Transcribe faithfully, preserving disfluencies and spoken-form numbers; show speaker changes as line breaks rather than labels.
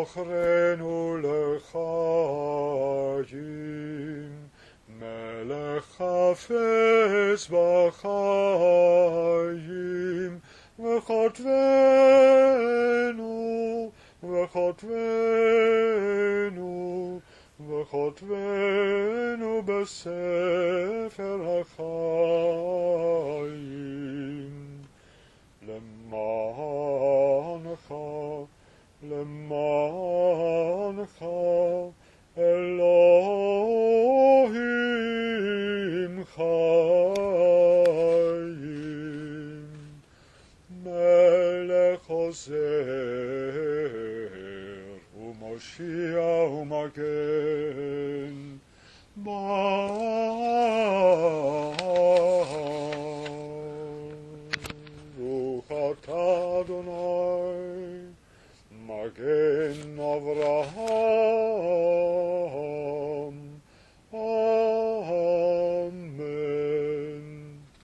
זכרנו לחיים, מלך חפץ בחיים, וכותבנו, וכותבנו, וכותבנו בספר החיים. למענך, למענך, אלוהים חיים, מלך עוזר ומושיע ומגן, ברוך אתה אדוני, מגן אברהם